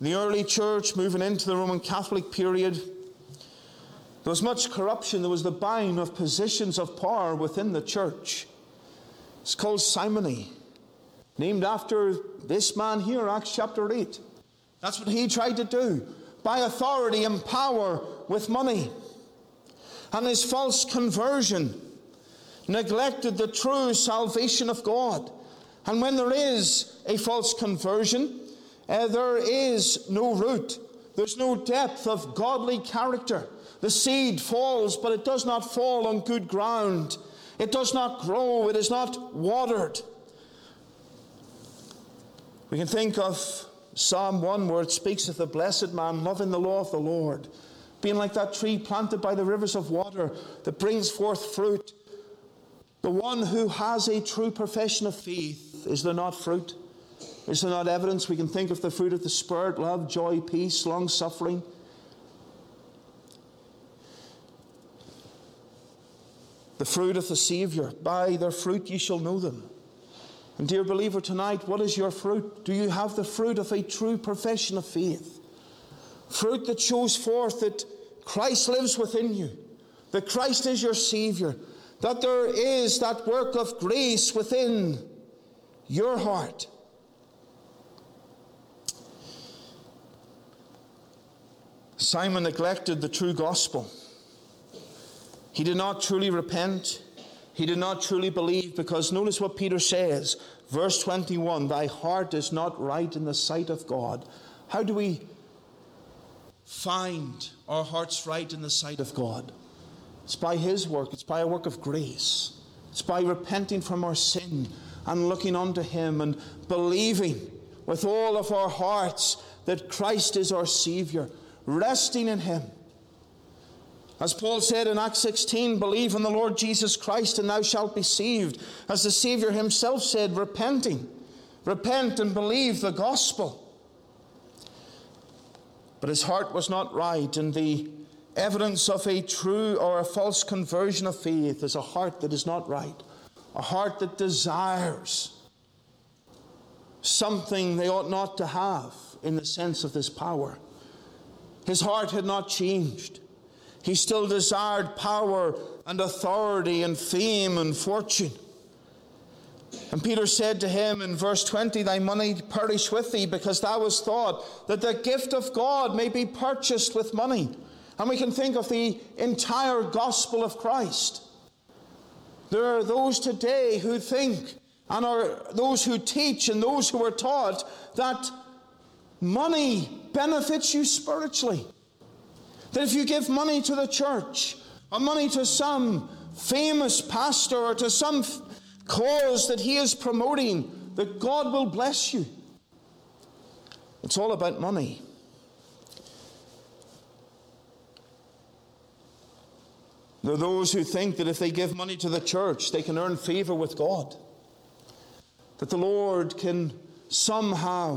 [SPEAKER 1] In the early church, moving into the Roman Catholic period, there was much corruption. There was the buying of positions of power within the church. It's called simony, named after this man here, Acts chapter eight. That's what he tried to do. Buy authority and power with money. And his false conversion neglected the true salvation of God. And when there is a false conversion, uh, there is no root. There's no depth of godly character. The seed falls, but it does not fall on good ground. It does not grow. It is not watered. We can think of Psalm one, where it speaks of the blessed man loving the law of the Lord, being like that tree planted by the rivers of water that brings forth fruit. The one who has a true profession of faith, is there not fruit? Is there not evidence? We can think of the fruit of the Spirit: love, joy, peace, long-suffering. The fruit of the Savior. By their fruit ye shall know them. And dear believer, tonight, what is your fruit? Do you have the fruit of a true profession of faith? Fruit that shows forth that Christ lives within you, that Christ is your Savior, that there is that work of grace within your heart. Simon neglected the true gospel. He did not truly repent. He did not truly believe, because notice what Peter says, verse twenty-one, thy heart is not right in the sight of God. How do we find our hearts right in the sight of God? It's by His work. It's by a work of grace. It's by repenting from our sin and looking unto Him and believing with all of our hearts that Christ is our Savior, resting in Him. As Paul said in Acts sixteen, believe in the Lord Jesus Christ and thou shalt be saved. As the Savior Himself said, repenting. Repent and believe the gospel. But his heart was not right, and the evidence of a true or a false conversion of faith is a heart that is not right. A heart that desires something they ought not to have in the sense of this power. His heart had not changed. He still desired power and authority and fame and fortune. And Peter said to him in verse twenty, thy money perish with thee, because thou hast thought that the gift of God may be purchased with money. And we can think of the entire gospel of Christ. There are those today who think, and are those who teach and those who are taught, that money benefits you spiritually. That if you give money to the church, or money to some famous pastor, or to some cause that he is promoting, that God will bless you. It's all about money. There are those who think that if they give money to the church, they can earn favor with God. That the Lord can somehow,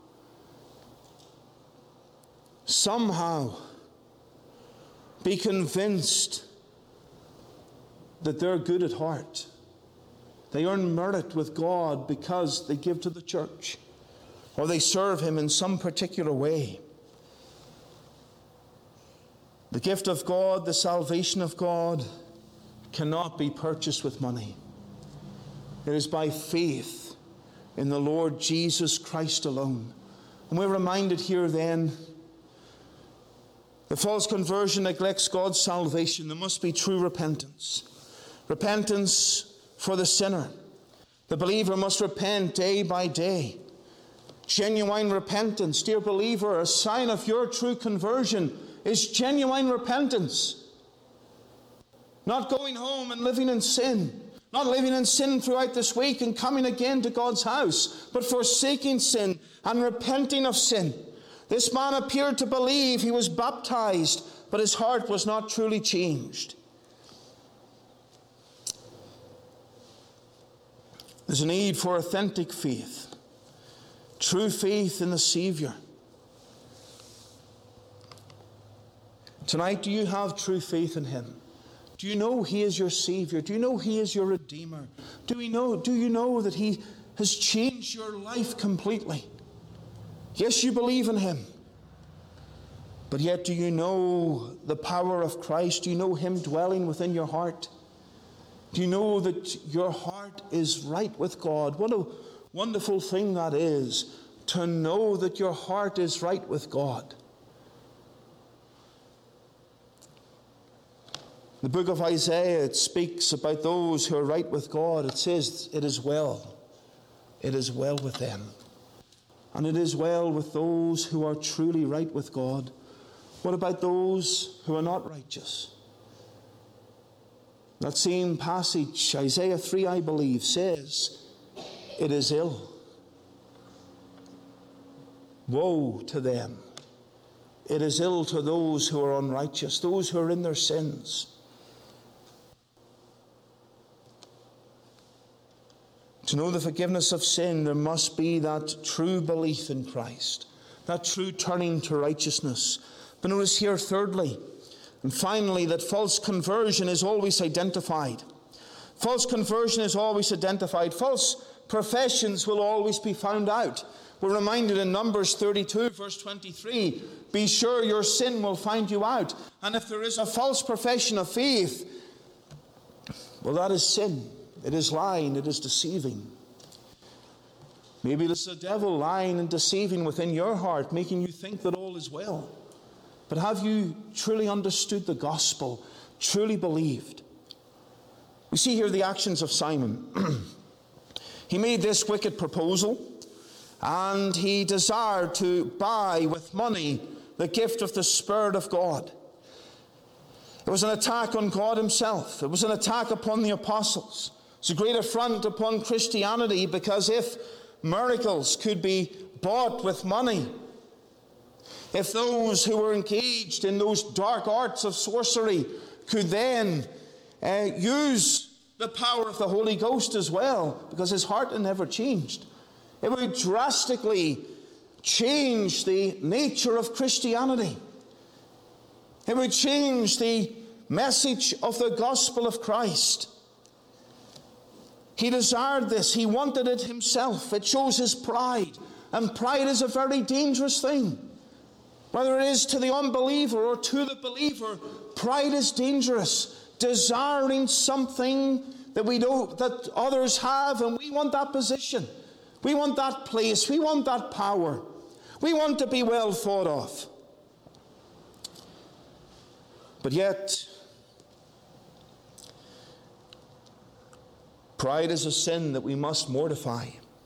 [SPEAKER 1] somehow be convinced that they're good at heart. They earn merit with God because they give to the church, or they serve Him in some particular way. The gift of God, the salvation of God, cannot be purchased with money. It is by faith in the Lord Jesus Christ alone. And we're reminded here then, the false conversion neglects God's salvation. There must be true repentance. Repentance for the sinner. The believer must repent day by day. Genuine repentance, dear believer, a sign of your true conversion is genuine repentance. Not going home and living in sin. Not living in sin throughout this week and coming again to God's house, but forsaking sin and repenting of sin. This man appeared to believe, he was baptized, but his heart was not truly changed. There's a need for authentic faith, true faith in the Savior. Tonight, do you have true faith in Him? Do you know He is your Savior? Do you know He is your Redeemer? Do we know? Do you know that He has changed your life completely? Yes, you believe in him. But yet, do you know the power of Christ? Do you know him dwelling within your heart? Do you know that your heart is right with God? What a wonderful thing that is, to know that your heart is right with God. The book of Isaiah, it speaks about those who are right with God. It says, it is well. It is well with them. And it is well with those who are truly right with God. What about those who are not righteous? That same passage, Isaiah three, I believe, says, it is ill. Woe to them. It is ill to those who are unrighteous, those who are in their sins. To know the forgiveness of sin, there must be that true belief in Christ, that true turning to righteousness. But notice here, thirdly, and finally, that false conversion is always identified. False conversion is always identified. False professions will always be found out. We're reminded in Numbers thirty-two, verse twenty-three, be sure your sin will find you out. And if there is a false profession of faith, well, that is sin. It is lying. It is deceiving. Maybe it's the devil lying and deceiving within your heart, making you think that all is well. But have you truly understood the gospel, truly believed? We see here the actions of Simon. He made this wicked proposal, and he desired to buy with money the gift of the Spirit of God. It was an attack on God himself. It was an attack upon the apostles. It's a great affront upon Christianity, because if miracles could be bought with money, if those who were engaged in those dark arts of sorcery could then uh, use the power of the Holy Ghost as well, because his heart had never changed, it would drastically change the nature of Christianity. It would change the message of the gospel of Christ. He desired this. He wanted it himself. It shows his pride. And pride is a very dangerous thing. Whether it is to the unbeliever or to the believer, pride is dangerous. Desiring something that we don't, that others have, and we want that position. We want that place. We want that power. We want to be well thought of. But yet, pride is a sin that we must mortify.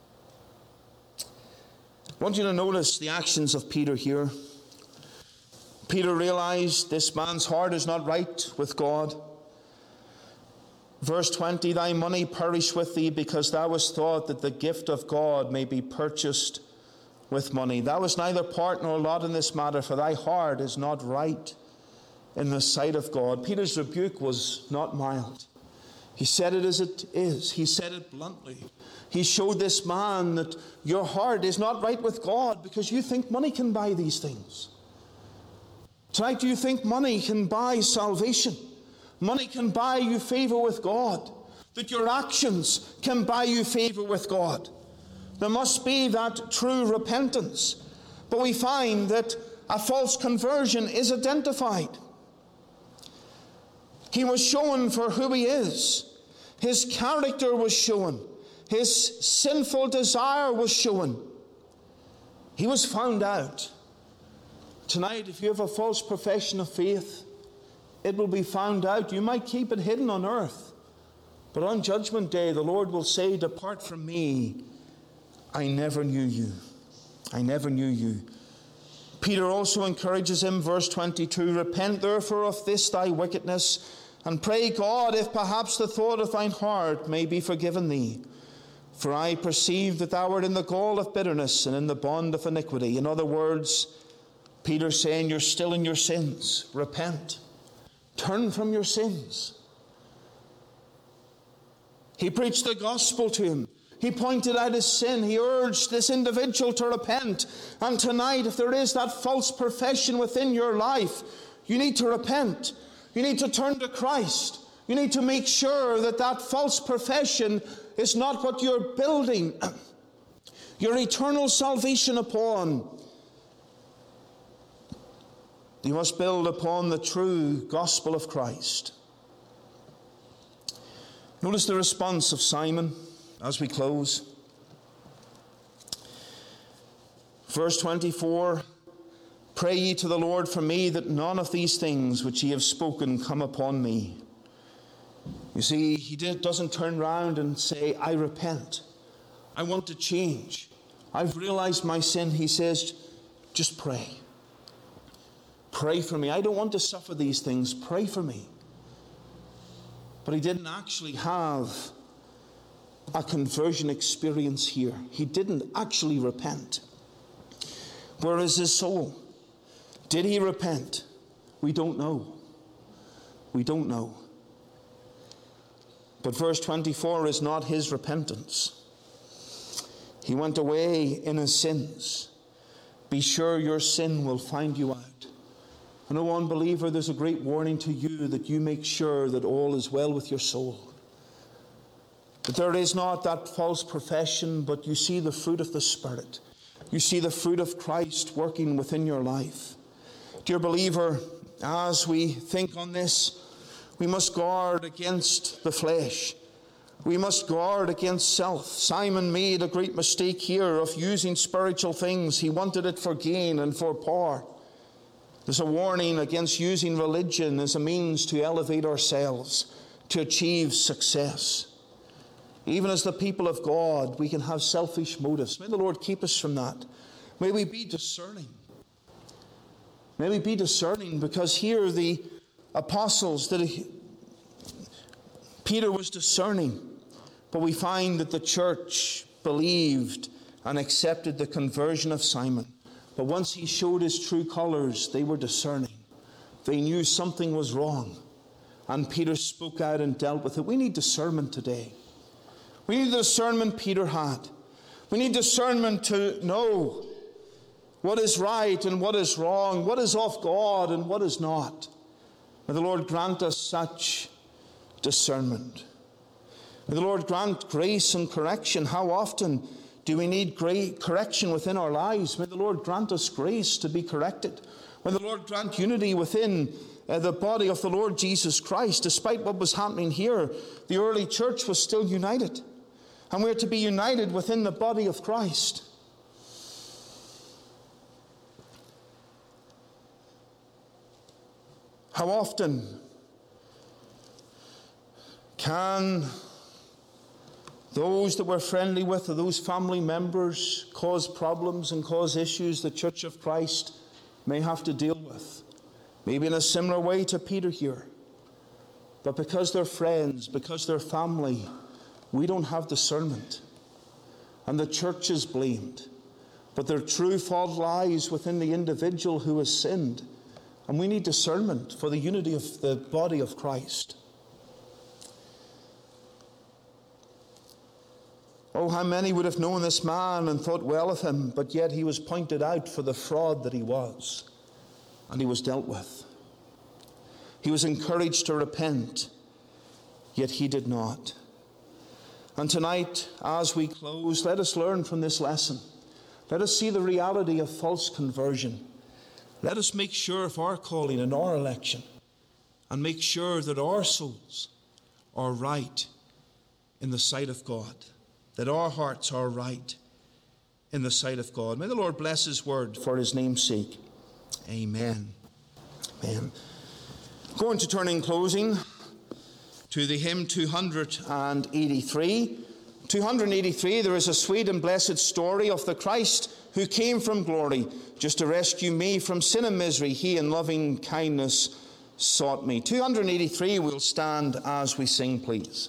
[SPEAKER 1] I want you to notice the actions of Peter here. Peter realized this man's heart is not right with God. Verse twenty, thy money perish with thee, because thou hast thought that the gift of God may be purchased with money. Thou hast neither part nor lot in this matter, for thy heart is not right in the sight of God. Peter's rebuke was not mild. He said it as it is. He said it bluntly. He showed this man that your heart is not right with God because you think money can buy these things. Tonight, do you think money can buy salvation? Money can buy you favor with God. That your actions can buy you favor with God. There must be that true repentance. But we find that a false conversion is identified. He was shown for who he is. His character was shown. His sinful desire was shown. He was found out. Tonight, if you have a false profession of faith, it will be found out. You might keep it hidden on earth, but on Judgment Day, the Lord will say, depart from me. I never knew you. I never knew you. Peter also encourages him, verse twenty-two, repent therefore of this thy wickedness, and pray God if perhaps the thought of thine heart may be forgiven thee. For I perceive that thou art in the gall of bitterness and in the bond of iniquity. In other words, Peter's saying you're still in your sins. Repent. Turn from your sins. He preached the gospel to him. He pointed out his sin. He urged this individual to repent. And tonight, if there is that false profession within your life, you need to repent. You need to turn to Christ. You need to make sure that that false profession is not what you're building. your eternal salvation upon. You must build upon the true gospel of Christ. Notice the response of Simon as we close. Verse twenty-four, pray ye to the Lord for me, that none of these things which ye have spoken come upon me. You see, he did, doesn't turn round and say, I repent. I want to change. I've realized my sin. He says, just pray. Pray for me. I don't want to suffer these things. Pray for me. But he didn't actually have a conversion experience here. He didn't actually repent. Where is his soul? Did he repent? We don't know. We don't know. But verse twenty-four is not his repentance. He went away in his sins. Be sure your sin will find you out. And O unbeliever, there's a great warning to you that you make sure that all is well with your soul. That there is not that false profession, but you see the fruit of the Spirit. You see the fruit of Christ working within your life. Dear believer, as we think on this, we must guard against the flesh. We must guard against self. Simon made a great mistake here of using spiritual things. He wanted it for gain and for power. There's a warning against using religion as a means to elevate ourselves, to achieve success. Even as the people of God, we can have selfish motives. May the Lord keep us from that. May we be discerning. May we be discerning, because here the apostles, that Peter was discerning, but we find that the church believed and accepted the conversion of Simon. But once he showed his true colors, they were discerning. They knew something was wrong. And Peter spoke out and dealt with it. We need discernment today. We need the discernment Peter had. We need discernment to know what is right and what is wrong, what is of God and what is not. May the Lord grant us such discernment. May the Lord grant grace and correction. How often do we need great correction within our lives? May the Lord grant us grace to be corrected. May the Lord grant unity within uh, the body of the Lord Jesus Christ. Despite what was happening here, the early church was still united. And we're to be united within the body of Christ. How often can those that we're friendly with, or those family members, cause problems and cause issues the Church of Christ may have to deal with? Maybe in a similar way to Peter here. But because they're friends, because they're family, we don't have discernment. And the church is blamed. But their true fault lies within the individual who has sinned. And we need discernment for the unity of the body of Christ. Oh, how many would have known this man and thought well of him, but yet he was pointed out for the fraud that he was, and he was dealt with. He was encouraged to repent, yet he did not. And tonight, as we close, let us learn from this lesson. Let us see the reality of false conversion. Let us make sure of our calling and our election, and make sure that our souls are right in the sight of God, that our hearts are right in the sight of God. May the Lord bless his word for his name's sake. Amen. Amen. Going to turn in closing to the hymn two eighty-three. two eighty-three, there is a sweet and blessed story of the Christ who came from glory just to rescue me from sin and misery. He in loving kindness sought me. two eighty-three, we'll stand as we sing, please.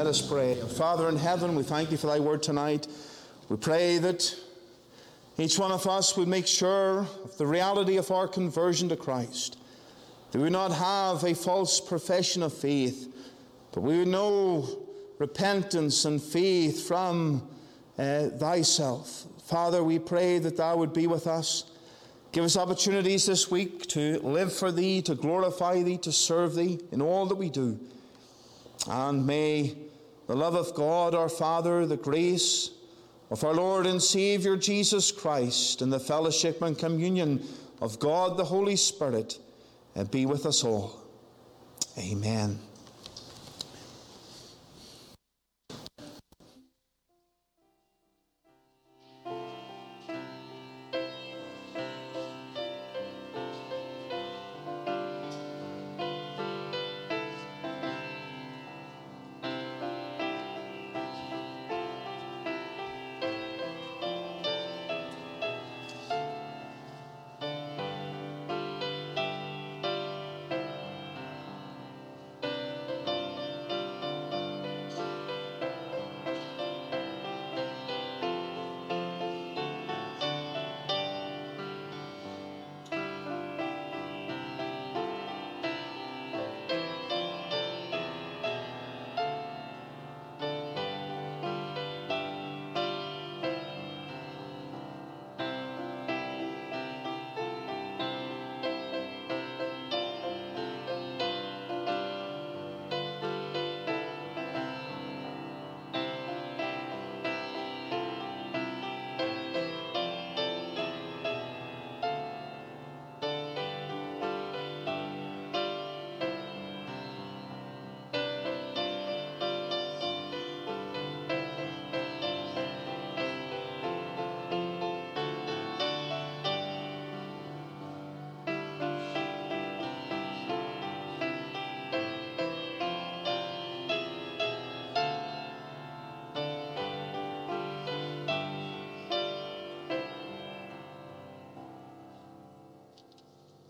[SPEAKER 1] Let us pray. Father in heaven, we thank you for thy word tonight. We pray that each one of us would make sure of the reality of our conversion to Christ. That we would not have a false profession of faith, but we would know repentance and faith from uh, thyself. Father, we pray that thou would be with us. Give us opportunities this week to live for thee, to glorify thee, to serve thee in all that we do. And may the love of God our Father, the grace of our Lord and Savior Jesus Christ, and the fellowship and communion of God the Holy Spirit be with us all. Amen.